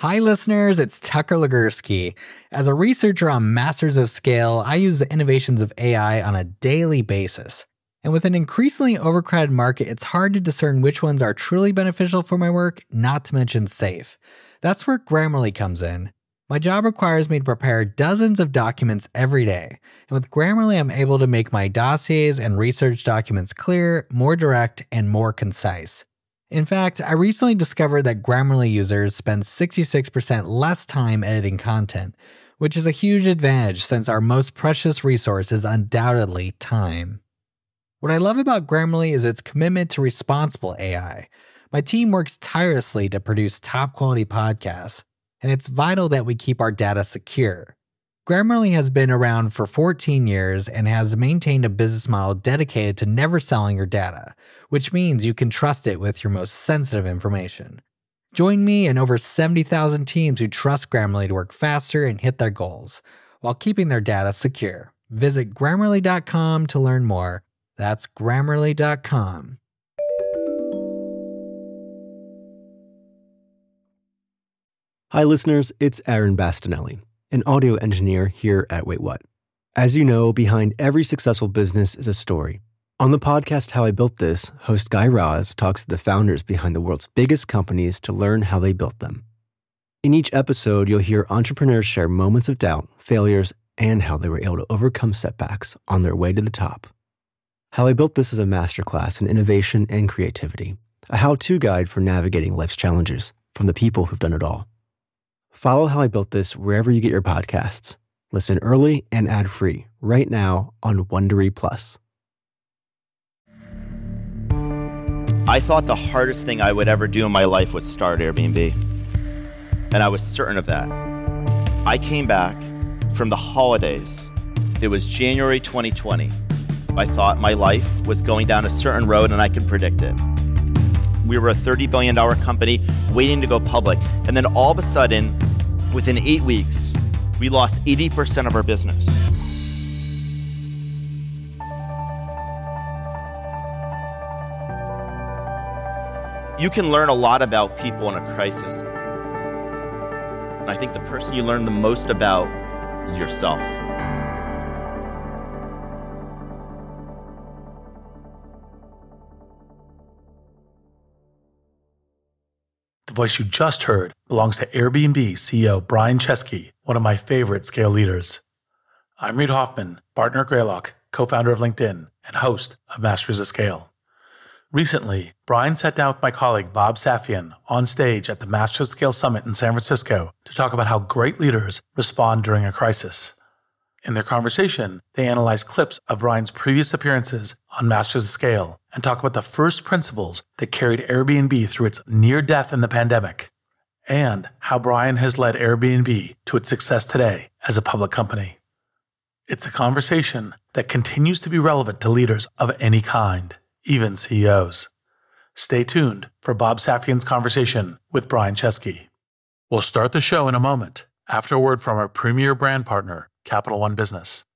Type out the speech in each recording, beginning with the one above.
Hi listeners, it's Tucker Legursky. As a researcher on Masters of Scale, I use the innovations of AI on a daily basis. And with an increasingly overcrowded market, it's hard to discern which ones are truly beneficial for my work, not to mention safe. That's where Grammarly comes in. My job requires me to prepare dozens of documents every day. And with Grammarly, I'm able to make my dossiers and research documents clear, more direct, and more concise. In fact, I recently discovered that Grammarly users spend 66% less time editing content, which is a huge advantage since our most precious resource is undoubtedly time. What I love about Grammarly is its commitment to responsible AI. My team works tirelessly to produce top-quality podcasts, and it's vital that we keep our data secure. Grammarly has been around for 14 years and has maintained a business model dedicated to never selling your data, which means you can trust it with your most sensitive information. Join me and over 70,000 teams who trust Grammarly to work faster and hit their goals, while keeping their data secure. Visit Grammarly.com to learn more. That's Grammarly.com. Hi listeners, it's Aaron Bastinelli, an audio engineer here at Wait What. As you know, behind every successful business is a story. On the podcast How I Built This, host Guy Raz talks to the founders behind the world's biggest companies to learn how they built them. In each episode, you'll hear entrepreneurs share moments of doubt, failures, and how they were able to overcome setbacks on their way to the top. How I Built This is a masterclass in innovation and creativity, a how-to guide for navigating life's challenges from the people who've done it all. Follow How I Built This wherever you get your podcasts. Listen early and ad-free right now on Wondery Plus. I thought the hardest thing I would ever do in my life was start Airbnb. And I was certain of that. I came back from the holidays. It was January 2020. I thought my life was going down a certain road and I could predict it. We were a $30 billion company waiting to go public. And then all of a sudden, within 8 weeks, we lost 80% of our business. You can learn a lot about people in a crisis. I think the person you learn the most about is yourself. The voice you just heard belongs to Airbnb CEO Brian Chesky, one of my favorite scale leaders. I'm Reid Hoffman, partner at Greylock, co-founder of LinkedIn, and host of Masters of Scale. Recently, Brian sat down with my colleague Bob Safian on stage at the Masters of Scale Summit in San Francisco to talk about how great leaders respond during a crisis. In their conversation, they analyzed clips of Brian's previous appearances on Masters of Scale and talk about the first principles that carried Airbnb through its near death in the pandemic, and how Brian has led Airbnb to its success today as a public company. It's a conversation that continues to be relevant to leaders of any kind, even CEOs. Stay tuned for Bob Safian's conversation with Brian Chesky. We'll start the show in a moment after a word from our premier brand partner, Capital One Business.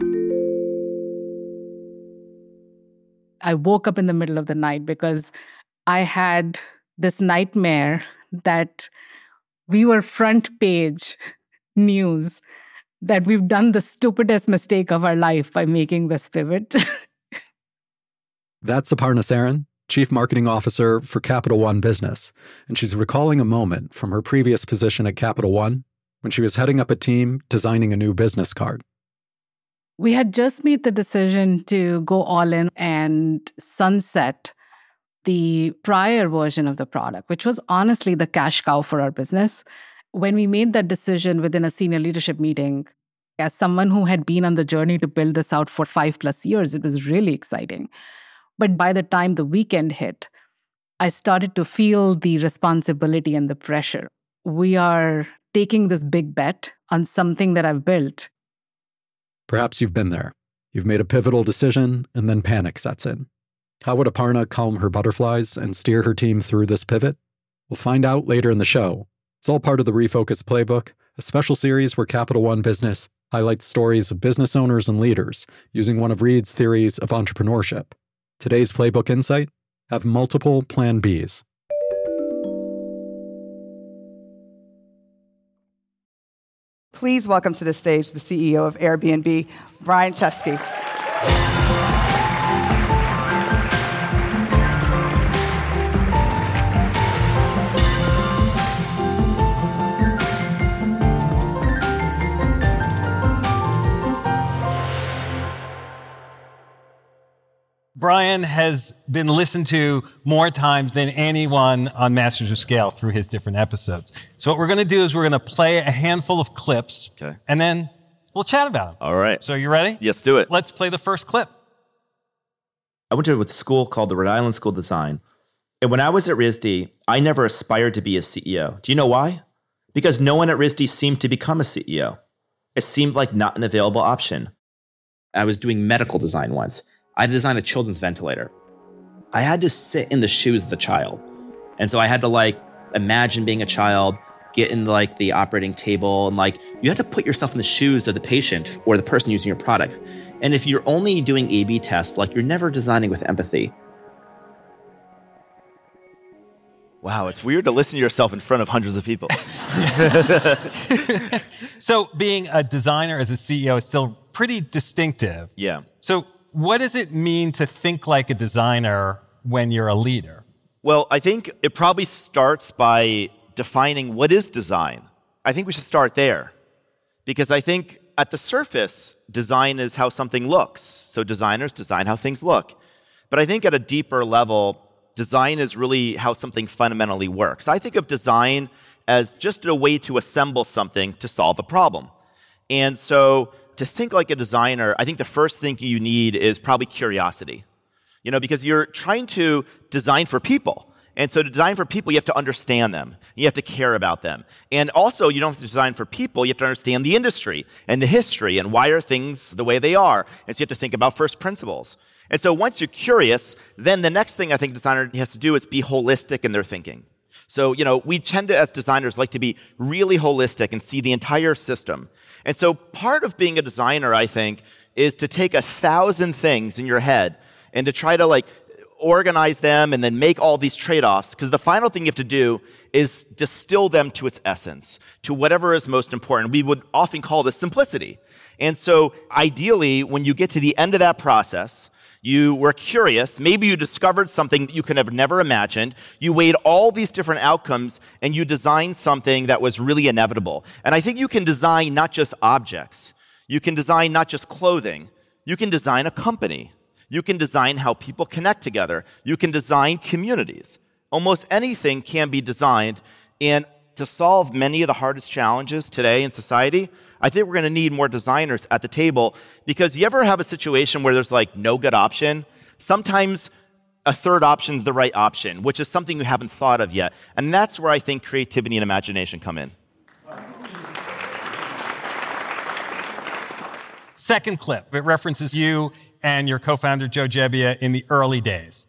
I woke up in the middle of the night because I had this nightmare that we were front page news, that we've done the stupidest mistake of our life by making this pivot. That's Aparna Saran, Chief Marketing Officer for Capital One Business, and she's recalling a moment from her previous position at Capital One when she was heading up a team designing a new business card. We had just made the decision to go all in and sunset the prior version of the product, which was honestly the cash cow for our business. When we made that decision within a senior leadership meeting, as someone who had been on the journey to build this out for 5+ years, it was really exciting. But by the time the weekend hit, I started to feel the responsibility and the pressure. We are taking this big bet on something that I've built. Perhaps you've been there. You've made a pivotal decision, and then panic sets in. How would Aparna calm her butterflies and steer her team through this pivot? We'll find out later in the show. It's all part of the Refocus Playbook, a special series where Capital One Business highlights stories of business owners and leaders using one of Reid's theories of entrepreneurship. Today's Playbook Insight: have multiple Plan Bs. Please welcome to the stage the CEO of Airbnb, Brian Chesky. Brian has been listened to more times than anyone on Masters of Scale through his different episodes. So what we're going to do is we're going to play a handful of clips, and then we'll chat about them. All right. So are you ready? Yes, do it. Let's play the first clip. I went to a school called the Rhode Island School of Design. And when I was at RISD, I never aspired to be a CEO. Do you know why? Because no one at RISD seemed to become a CEO. It seemed like not an available option. I was doing medical design once. I designed a children's ventilator. I had to sit in the shoes of the child. And so I had to imagine being a child, get in the operating table, and you have to put yourself in the shoes of the patient or the person using your product. And if you're only doing A/B tests, you're never designing with empathy. Wow, it's weird to listen to yourself in front of hundreds of people. So being a designer as a CEO is still pretty distinctive. Yeah. So what does it mean to think like a designer when you're a leader? Well, I think it probably starts by defining what is design. I think we should start there. Because I think at the surface, design is how something looks. So designers design how things look. But I think at a deeper level, design is really how something fundamentally works. I think of design as just a way to assemble something to solve a problem. And so to think like a designer, I think the first thing you need is probably curiosity. Because you're trying to design for people. And so to design for people, you have to understand them. You have to care about them. And also, you don't have to design for people. You have to understand the industry and the history and why are things the way they are. And so you have to think about first principles. And so once you're curious, then the next thing I think a designer has to do is be holistic in their thinking. So, we tend to, as designers, like to be really holistic and see the entire system. And so part of being a designer, I think, is to take 1,000 things in your head and to try to organize them and then make all these trade-offs. Because the final thing you have to do is distill them to its essence, to whatever is most important. We would often call this simplicity. And so ideally, when you get to the end of that process, you were curious, maybe you discovered something that you could have never imagined, you weighed all these different outcomes, and you designed something that was really inevitable. And I think you can design not just objects, you can design not just clothing, you can design a company, you can design how people connect together, you can design communities. Almost anything can be designed, and to solve many of the hardest challenges today in society, I think we're going to need more designers at the table, because you ever have a situation where there's no good option? Sometimes a third option is the right option, which is something you haven't thought of yet. And that's where I think creativity and imagination come in. Second clip, it references you and your co-founder, Joe Gebbia, in the early days.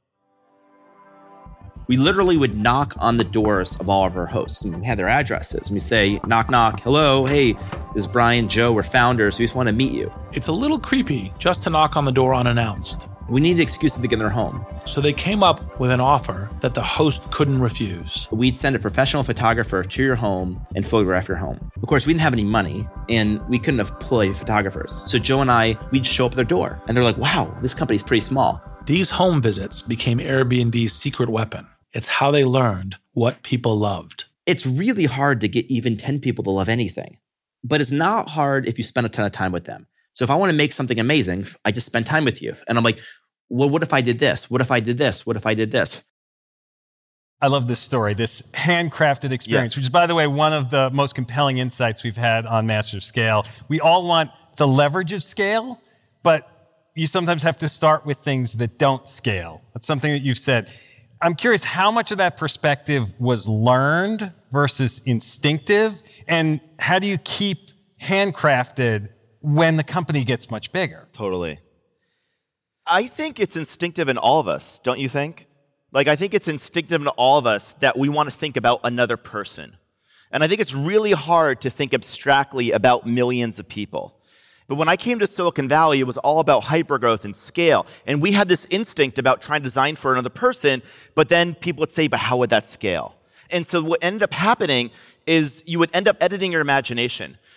We literally would knock on the doors of all of our hosts, and we had their addresses. And we say, knock, knock, hello, hey, this is Brian, Joe, we're founders, we just want to meet you. It's a little creepy just to knock on the door unannounced. We needed excuses to get in their home. So they came up with an offer that the host couldn't refuse. We'd send a professional photographer to your home and photograph your home. Of course, we didn't have any money, and we couldn't employ photographers. So Joe and I, we'd show up at their door, and they're like, wow, this company's pretty small. These home visits became Airbnb's secret weapon. It's how they learned what people loved. It's really hard to get even 10 people to love anything, but it's not hard if you spend a ton of time with them. So if I want to make something amazing, I just spend time with you. And I'm like, well, what if I did this? What if I did this? What if I did this? I love this story, this handcrafted experience, which is, by the way, one of the most compelling insights we've had on Master Scale. We all want the leverage of scale, but you sometimes have to start with things that don't scale. That's something that you've said. I'm curious, how much of that perspective was learned versus instinctive? And how do you keep handcrafted when the company gets much bigger? Totally. I think it's instinctive in all of us, don't you think? I think it's instinctive in all of us that we want to think about another person. And I think it's really hard to think abstractly about millions of people. But when I came to Silicon Valley, it was all about hypergrowth and scale. And we had this instinct about trying to design for another person, but then people would say, but how would that scale? And so what ended up happening is you would end up editing your imagination.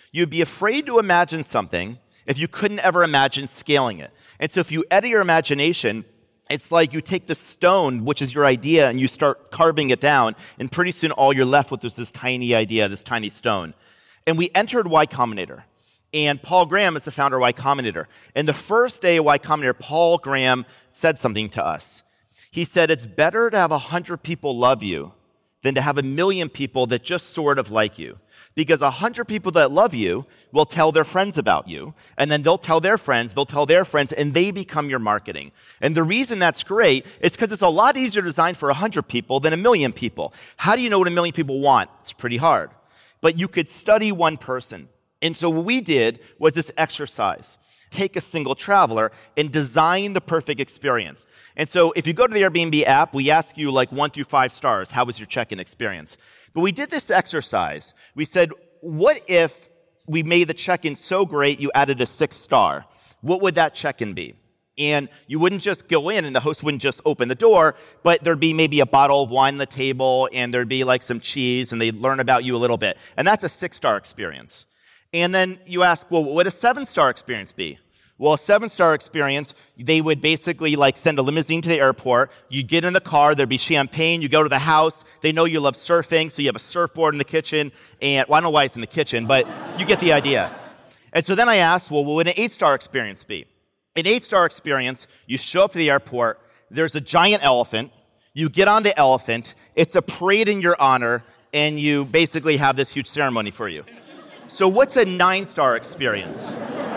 You'd be afraid to imagine something if you couldn't ever imagine scaling it. And so if you edit your imagination, it's like you take the stone, which is your idea, and you start carving it down, and pretty soon all you're left with is this tiny idea, this tiny stone. And we entered Y Combinator. And Paul Graham is the founder of Y Combinator. And the first day of Y Combinator, Paul Graham said something to us. He said, it's better to have 100 people love you than to have 1 million people that just sort of like you. Because 100 people that love you will tell their friends about you, and then they'll tell their friends, and they become your marketing. And the reason that's great is because it's a lot easier to design for 100 people than 1 million people. How do you know what 1 million people want? It's pretty hard. But you could study one person. And so what we did was this exercise. Take a single traveler and design the perfect experience. And so if you go to the Airbnb app, we ask you like 1 through 5 stars, how was your check-in experience? But we did this exercise. We said, what if we made the check-in so great you added a 6 star? What would that check-in be? And you wouldn't just go in and the host wouldn't just open the door, but there'd be maybe a bottle of wine on the table and there'd be like some cheese and they'd learn about you a little bit. And that's a 6-star experience. And then you ask, well, what would a 7-star experience be? Well, a 7-star experience, they would basically like send a limousine to the airport. You get in the car, there'd be champagne. You go to the house. They know you love surfing, so you have a surfboard in the kitchen. And well, I don't know why it's in the kitchen, but you get the idea. And so then I asked, well, what would an 8-star experience be? An 8-star experience, you show up to the airport. There's a giant elephant. You get on the elephant. It's a parade in your honor, and you basically have this huge ceremony for you. So what's a 9-star experience?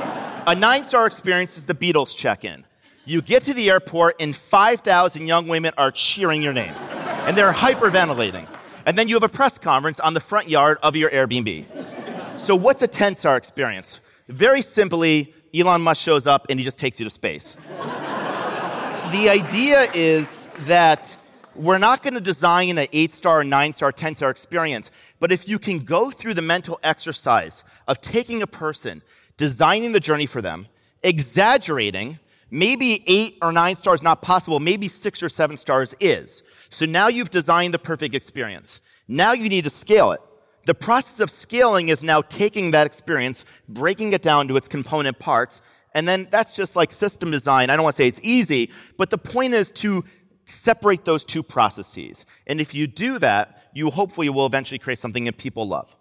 A 9-star experience is the Beatles check-in. You get to the airport and 5,000 young women are cheering your name. And they're hyperventilating. And then you have a press conference on the front yard of your Airbnb. So what's a 10-star experience? Very simply, Elon Musk shows up and he just takes you to space. The idea is that we're not going to design an 8-star, 9-star, 10-star experience. But if you can go through the mental exercise of taking a person, designing the journey for them, exaggerating, maybe 8 or 9 stars not possible, maybe 6 or 7 stars is. So now you've designed the perfect experience. Now you need to scale it. The process of scaling is now taking that experience, breaking it down to its component parts, and then that's just like system design. I don't want to say it's easy, but the point is to separate those two processes. And if you do that, you hopefully will eventually create something that people love.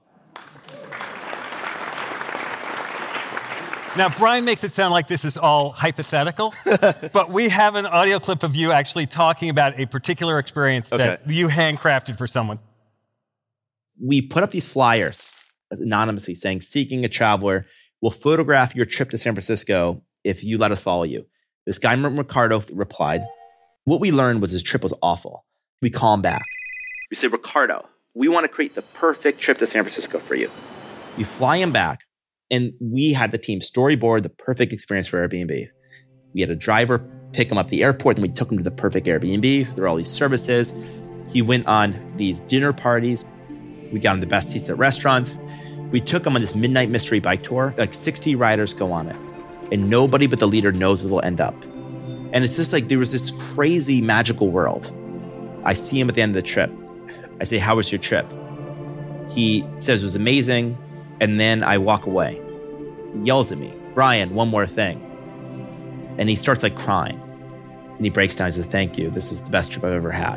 Now, Brian makes it sound like this is all hypothetical, but we have an audio clip of you actually talking about a particular experience that you handcrafted for someone. We put up these flyers anonymously saying, seeking a traveler, we'll photograph your trip to San Francisco if you let us follow you. This guy, Ricardo, replied. What we learned was his trip was awful. We call him back. We say, Ricardo, we want to create the perfect trip to San Francisco for you. We fly him back. And we had the team storyboard the perfect experience for Airbnb. We had a driver pick him up at the airport, and we took him to the perfect Airbnb. There were all these services. He went on these dinner parties. We got him the best seats at restaurants. We took him on this midnight mystery bike tour. Like 60 riders go on it. And nobody but the leader knows where they'll end up. And it's just like there was this crazy magical world. I see him at the end of the trip. I say, how was your trip? He says it was amazing. And then I walk away. He yells at me, Brian, one more thing. And he starts like crying. And he breaks down and says, thank you. This is the best trip I've ever had.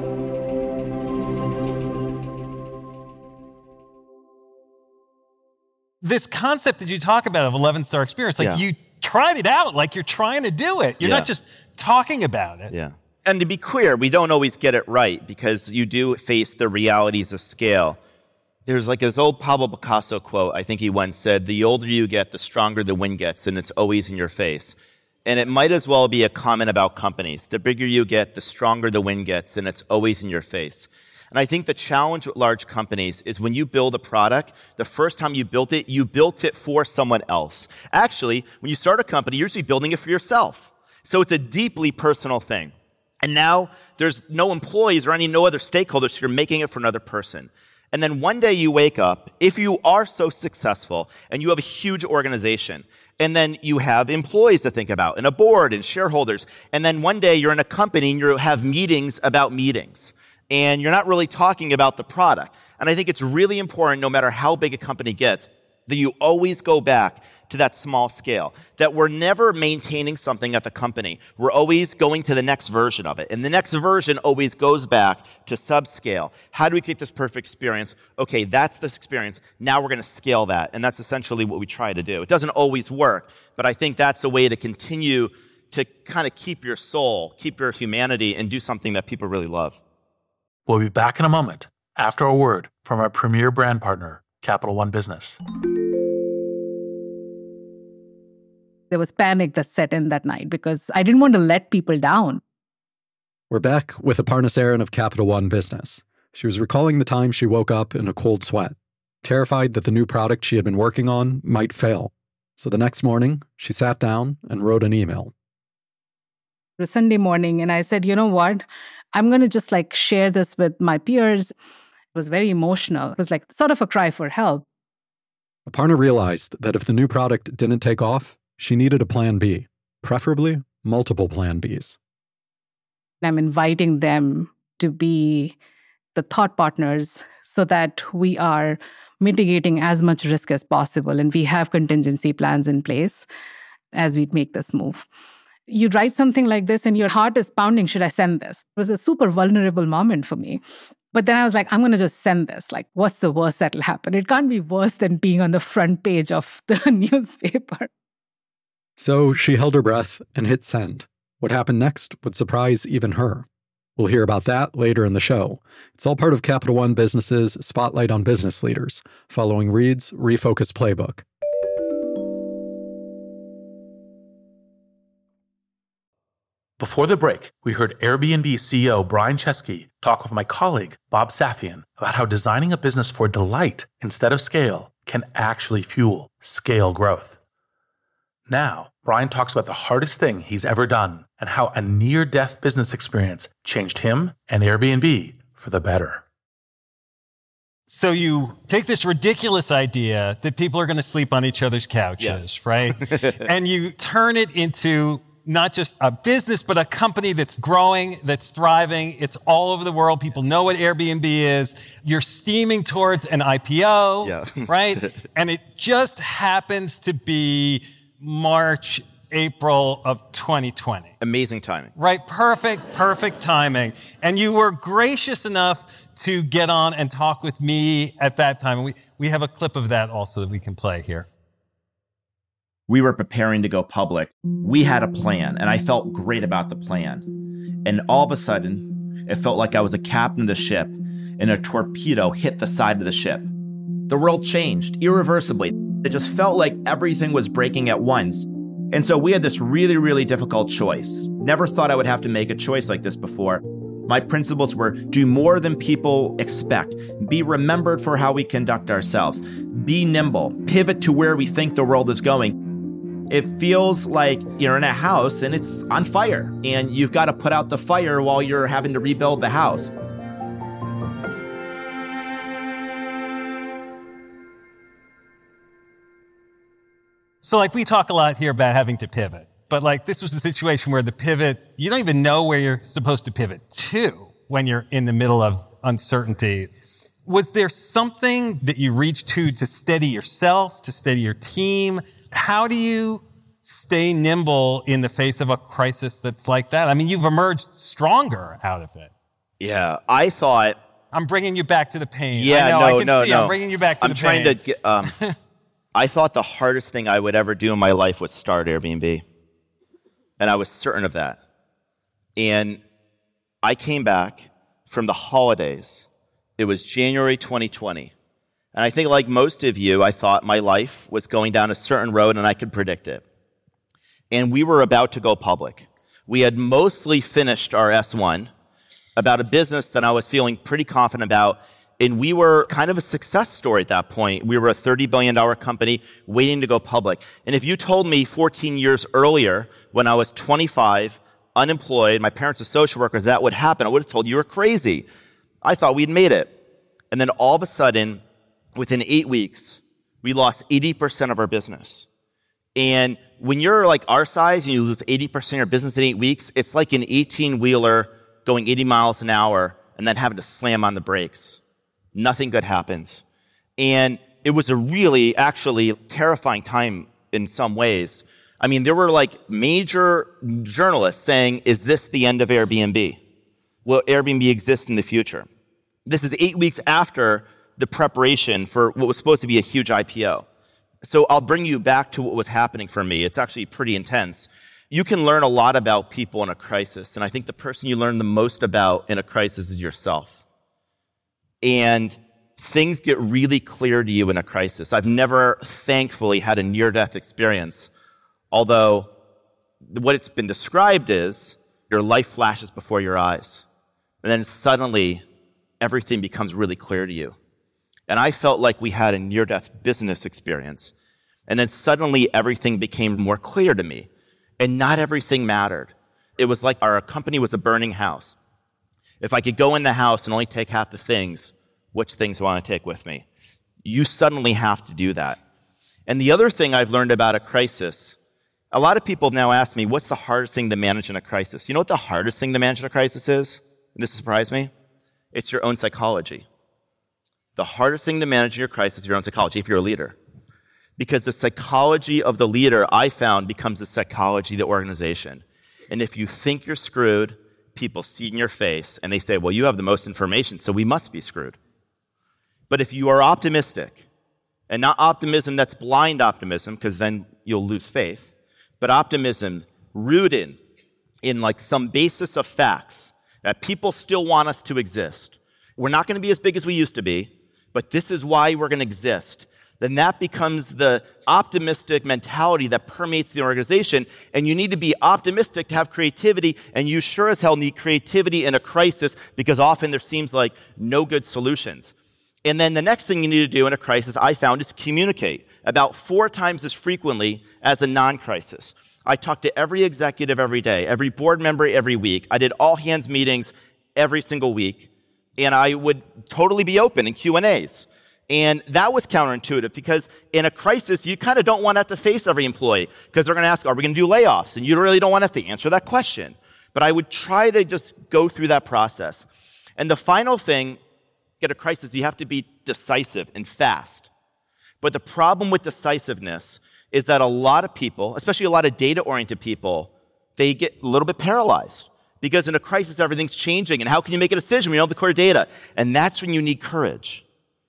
This concept that you talk about of 11-star experience, like you tried it out, like you're trying to do it. You're not just talking about it. Yeah. And to be clear, we don't always get it right because you do face the realities of scale. There's like this old Pablo Picasso quote. I think he once said, the older you get, the stronger the wind gets, and it's always in your face. And it might as well be a comment about companies. The bigger you get, the stronger the wind gets, and it's always in your face. And I think the challenge with large companies is when you build a product, the first time you built it for someone else. Actually, when you start a company, you're usually building it for yourself. So it's a deeply personal thing. And now there's no employees or no other stakeholders, so you're making it for another person. And then one day you wake up, if you are so successful and you have a huge organization, and then you have employees to think about and a board and shareholders, and then one day you're in a company and you have meetings about meetings, and you're not really talking about the product. And I think it's really important, no matter how big a company gets, that you always go back to that small scale, that we're never maintaining something at the company. We're always going to the next version of it. And the next version always goes back to subscale. How do we create this perfect experience? Okay, that's this experience. Now we're going to scale that. And that's essentially what we try to do. It doesn't always work, but I think that's a way to continue to kind of keep your soul, keep your humanity, and do something that people really love. We'll be back in a moment after a word from our premier brand partner, Capital One Business. There was panic that set in that night because I didn't want to let people down. We're back with Aparna Saran of Capital One Business. She was recalling the time she woke up in a cold sweat, terrified that the new product she had been working on might fail. So the next morning, she sat down and wrote an email. It was Sunday morning, and I said, you know what? I'm going to just share this with my peers. It was very emotional. It was sort of a cry for help. Aparna realized that if the new product didn't take off, she needed a plan B, preferably multiple plan Bs. I'm inviting them to be the thought partners so that we are mitigating as much risk as possible and we have contingency plans in place as we make this move. You write something like this and your heart is pounding, should I send this? It was a super vulnerable moment for me. But then I was I'm going to just send this. What's the worst that'll happen? It can't be worse than being on the front page of the newspaper. So she held her breath and hit send. What happened next would surprise even her. We'll hear about that later in the show. It's all part of Capital One Business's Spotlight on Business Leaders, following Reed's Refocus Playbook. Before the break, we heard Airbnb CEO Brian Chesky talk with my colleague Bob Safian about how designing a business for delight instead of scale can actually fuel scale growth. Now, Brian talks about the hardest thing he's ever done and how a near-death business experience changed him and Airbnb for the better. So you take this ridiculous idea that people are going to sleep on each other's couches, yes, right? And you turn it into not just a business, but a company that's growing, that's thriving. It's all over the world. People know what Airbnb is. You're steaming towards an IPO, right? And it just happens to be March, April of 2020. Amazing timing. Right, perfect timing. And you were gracious enough to get on and talk with me at that time. We have a clip of that also that we can play here. We were preparing to go public. We had a plan, and I felt great about the plan. And all of a sudden, it felt like I was a captain of the ship, and a torpedo hit the side of the ship. The world changed irreversibly. It just felt like everything was breaking at once. And so we had this really, really difficult choice. Never thought I would have to make a choice like this before. My principles were do more than people expect, be remembered for how we conduct ourselves, be nimble, pivot to where we think the world is going. It feels like you're in a house and it's on fire, and you've got to put out the fire while you're having to rebuild the house. So we talk a lot here about having to pivot, but this was a situation where the pivot, you don't even know where you're supposed to pivot to when you're in the middle of uncertainty. Was there something that you reached to steady yourself, to steady your team? How do you stay nimble in the face of a crisis that's like that? I mean, you've emerged stronger out of it. Yeah, I thought... I'm bringing you back to the pain. Yeah, I can see I'm bringing you back to the pain. I'm trying to get... I thought the hardest thing I would ever do in my life was start Airbnb. And I was certain of that. And I came back from the holidays. It was January 2020. And I think like most of you, I thought my life was going down a certain road and I could predict it. And we were about to go public. We had mostly finished our S1 about a business that I was feeling pretty confident about. And we were kind of a success story at that point. We were a $30 billion company waiting to go public. And if you told me 14 years earlier, when I was 25, unemployed, my parents are social workers, that would happen, I would have told you were crazy. I thought we'd made it. And then all of a sudden, within 8 weeks, we lost 80% of our business. And when you're like our size and you lose 80% of your business in 8 weeks, it's like an 18-wheeler going 80 miles an hour and then having to slam on the brakes. Nothing good happens. And it was a really, actually terrifying time in some ways. I mean, there were like major journalists saying, is this the end of Airbnb? Will Airbnb exist in the future? This is 8 weeks after the preparation for what was supposed to be a huge IPO. So I'll bring you back to what was happening for me. It's actually pretty intense. You can learn a lot about people in a crisis, and I think the person you learn the most about in a crisis is yourself. And things get really clear to you in a crisis. I've never, thankfully, had a near-death experience, although what it's been described is your life flashes before your eyes, and then suddenly everything becomes really clear to you. And I felt like we had a near-death business experience, and then suddenly everything became more clear to me, and not everything mattered. It was like our company was a burning house. If I could go in the house and only take half the things, which things do I want to take with me? You suddenly have to do that. And the other thing I've learned about a crisis, a lot of people now ask me, what's the hardest thing to manage in a crisis? You know what the hardest thing to manage in a crisis is? And this surprised me. It's your own psychology. The hardest thing to manage in your crisis is your own psychology if you're a leader. Because the psychology of the leader, I found, becomes the psychology of the organization. And if you think you're screwed, people see in your face and they say, well, you have the most information, so we must be screwed. But if you are optimistic, and not optimism that's blind optimism, because then you'll lose faith, but optimism rooted in like some basis of facts that people still want us to exist. We're not going to be as big as we used to be, but this is why we're going to exist. Then that becomes the optimistic mentality that permeates the organization. And you need to be optimistic to have creativity, and you sure as hell need creativity in a crisis because often there seems like no good solutions. And then the next thing you need to do in a crisis, I found, is communicate about 4 times as frequently as a non-crisis. I talked to every executive every day, every board member every week. I did all hands meetings every single week, and I would totally be open in Q&As. And that was counterintuitive because in a crisis, you kind of don't want to have to face every employee because they're going to ask, are we going to do layoffs? And you really don't want to have to answer that question. But I would try to just go through that process. And the final thing, at a crisis, you have to be decisive and fast. But the problem with decisiveness is that a lot of people, especially a lot of data-oriented people, they get a little bit paralyzed. Because in a crisis, everything's changing. And how can you make a decision when you don't have the core data? And that's when you need courage.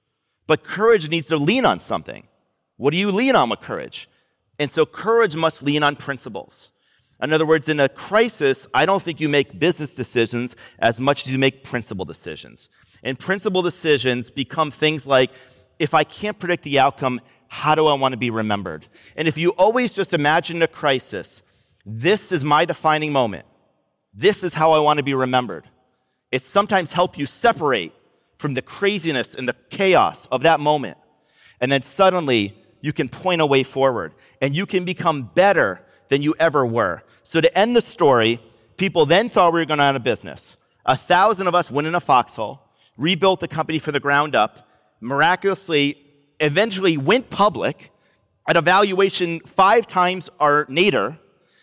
But courage needs to lean on something. What do you lean on with courage? And so courage must lean on principles. In other words, in a crisis, I don't think you make business decisions as much as you make principle decisions. And principle decisions become things like, if I can't predict the outcome, how do I want to be remembered? And if you always just imagine a crisis, this is my defining moment. This is how I want to be remembered. It sometimes helps you separate from the craziness and the chaos of that moment. And then suddenly, you can point a way forward. And you can become better than you ever were. So to end the story, people then thought we were going out of business. 1,000 of us went in a foxhole, rebuilt the company from the ground up, miraculously, eventually went public at a valuation 5 times our nadir.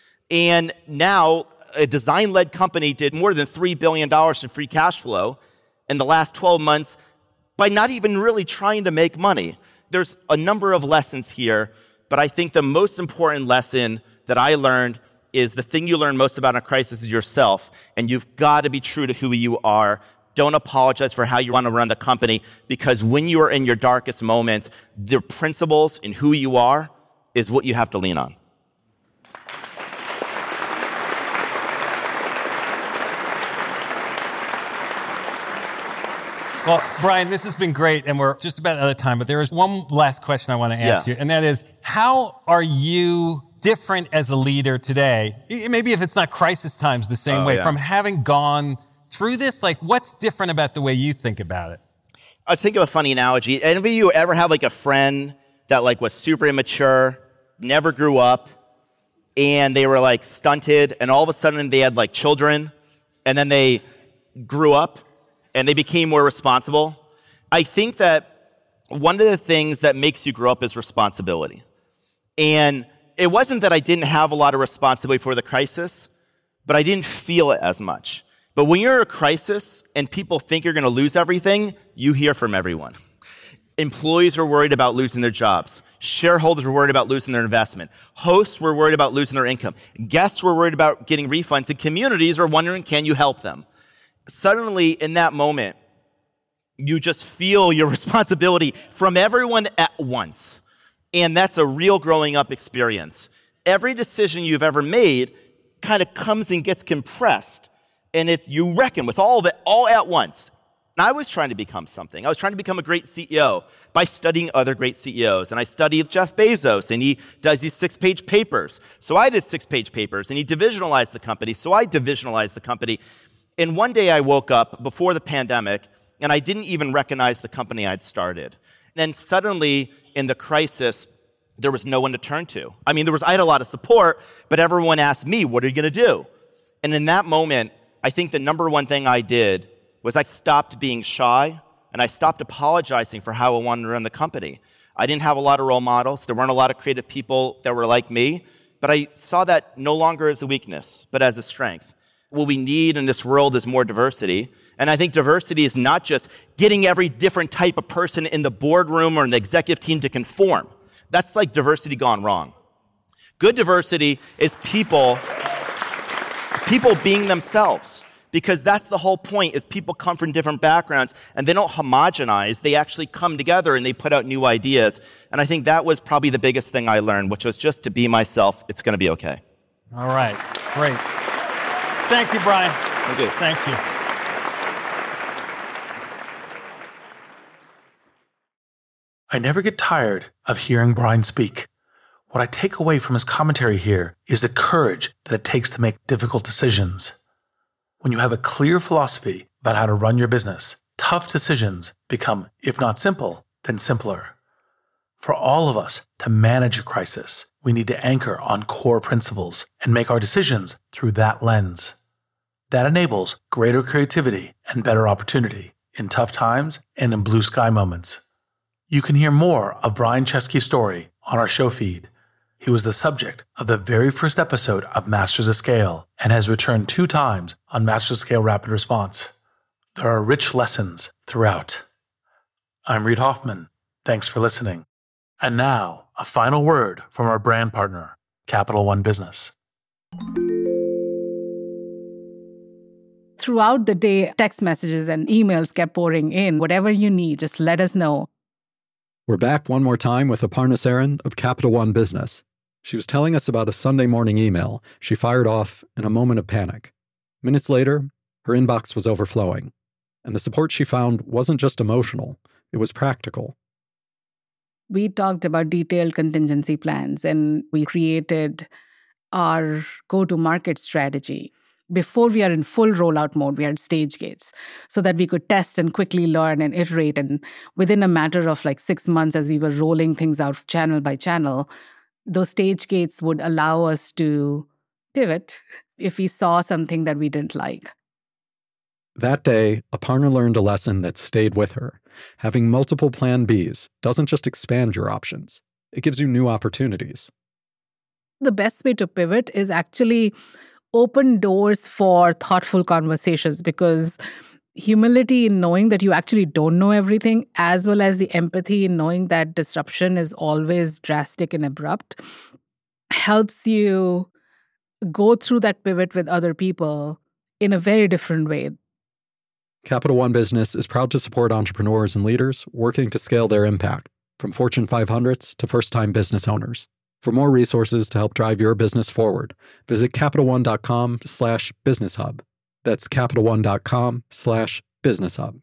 And now a design-led company did more than $3 billion in free cash flow in the last 12 months by not even really trying to make money. There's a number of lessons here, but I think the most important lesson that I learned is the thing you learn most about in a crisis is yourself, and you've got to be true to who you are. Don't apologize for how you want to run the company, because when you are in your darkest moments, the principles in who you are is what you have to lean on. Well, Brian, this has been great, and we're just about out of time, but there is one last question I want to ask you, and that is, how are you different as a leader today? Maybe if it's not crisis times the same way, from having gone through this, like what's different about the way you think about it? I think of a funny analogy. Any of you ever have like a friend that like was super immature, never grew up, and they were like stunted, and all of a sudden they had like children, and then they grew up, and they became more responsible? I think that one of the things that makes you grow up is responsibility. And it wasn't that I didn't have a lot of responsibility for the crisis, but I didn't feel it as much. But when you're in a crisis and people think you're going to lose everything, you hear from everyone. Employees were worried about losing their jobs. Shareholders were worried about losing their investment. Hosts were worried about losing their income. Guests were worried about getting refunds. And communities are wondering, can you help them? Suddenly, in that moment, you just feel your responsibility from everyone at once. And that's a real growing up experience. Every decision you've ever made kind of comes and gets compressed. And you reckon with all of it all at once. And I was trying to become something. I was trying to become a great CEO by studying other great CEOs. And I studied Jeff Bezos, and he does these 6-page papers. So I did 6-page papers, and he divisionalized the company. So I divisionalized the company. And one day I woke up before the pandemic, and I didn't even recognize the company I'd started. And then suddenly, in the crisis, there was no one to turn to. I mean, I had a lot of support, but everyone asked me, what are you going to do? And in that moment, I think the number one thing I did was I stopped being shy, and I stopped apologizing for how I wanted to run the company. I didn't have a lot of role models. There weren't a lot of creative people that were like me, but I saw that no longer as a weakness, but as a strength. What we need in this world is more diversity, and I think diversity is not just getting every different type of person in the boardroom or in the executive team to conform. That's like diversity gone wrong. Good diversity is people being themselves. Because that's the whole point, is people come from different backgrounds and they don't homogenize. They actually come together and they put out new ideas. And I think that was probably the biggest thing I learned, which was just to be myself. It's going to be okay. All right. Great. Thank you, Brian. Thank you. Thank you. I never get tired of hearing Brian speak. What I take away from his commentary here is the courage that it takes to make difficult decisions. When you have a clear philosophy about how to run your business, tough decisions become, if not simple, then simpler. For all of us to manage a crisis, we need to anchor on core principles and make our decisions through that lens. That enables greater creativity and better opportunity in tough times and in blue sky moments. You can hear more of Brian Chesky's story on our show feed. He was the subject of the very first episode of Masters of Scale and has returned 2 times on Masters of Scale Rapid Response. There are rich lessons throughout. I'm Reid Hoffman. Thanks for listening. And now, a final word from our brand partner, Capital One Business. Throughout the day, text messages and emails kept pouring in. Whatever you need, just let us know. We're back one more time with Aparna Saran of Capital One Business. She was telling us about a Sunday morning email she fired off in a moment of panic. Minutes later, her inbox was overflowing, and the support she found wasn't just emotional, it was practical. We talked about detailed contingency plans, and we created our go-to-market strategy. Before we are in full rollout mode, we had stage gates so that we could test and quickly learn and iterate. And within a matter of 6 months, as we were rolling things out channel by channel, those stage gates would allow us to pivot if we saw something that we didn't like. That day, Aparna learned a lesson that stayed with her. Having multiple plan Bs doesn't just expand your options, it gives you new opportunities. The best way to pivot is actually open doors for thoughtful conversations, because humility in knowing that you actually don't know everything, as well as the empathy in knowing that disruption is always drastic and abrupt, helps you go through that pivot with other people in a very different way. Capital One Business is proud to support entrepreneurs and leaders working to scale their impact, from Fortune 500s to first-time business owners. For more resources to help drive your business forward, visit CapitalOne.com/BusinessHub. That's CapitalOne.com/BusinessHub.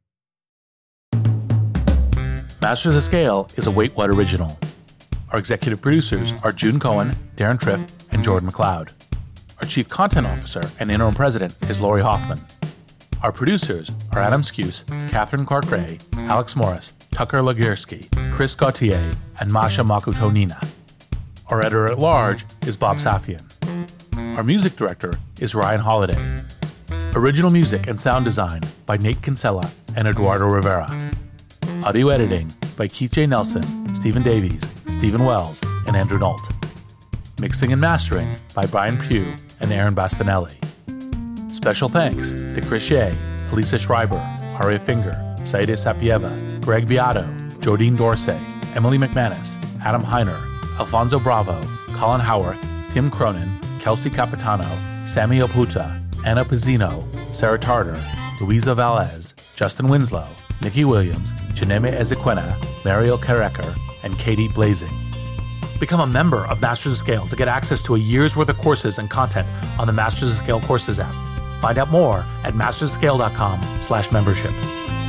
Masters of Scale is a Wait What original. Our executive producers are June Cohen, Darren Triff, and Jordan McLeod. Our chief content officer and interim president is Lori Hoffman. Our producers are Adam Skuse, Catherine Clark-Ray, Alex Morris, Tucker Lagursky, Chris Gauthier, and Masha Makutonina. Our editor-at-large is Bob Safian. Our music director is Ryan Holiday. Original music and sound design by Nate Kinsella and Eduardo Rivera. Audio editing by Keith J. Nelson, Stephen Davies, Stephen Wells, and Andrew Nault. Mixing and mastering by Brian Pugh and Aaron Bastinelli. Special thanks to Chris Shea, Elisa Schreiber, Aria Finger, Saida Sapieva, Greg Beato, Jodine Dorsey, Emily McManus, Adam Heiner, Alfonso Bravo, Colin Howarth, Tim Cronin, Kelsey Capitano, Sammy Oputa, Anna Pizzino, Sarah Tarter, Louisa Valez, Justin Winslow, Nikki Williams, Chineme Ezequena, Mariel Carrecker, and Katie Blazing. Become a member of Masters of Scale to get access to a year's worth of courses and content on the Masters of Scale Courses app. Find out more at mastersofscale.com/membership.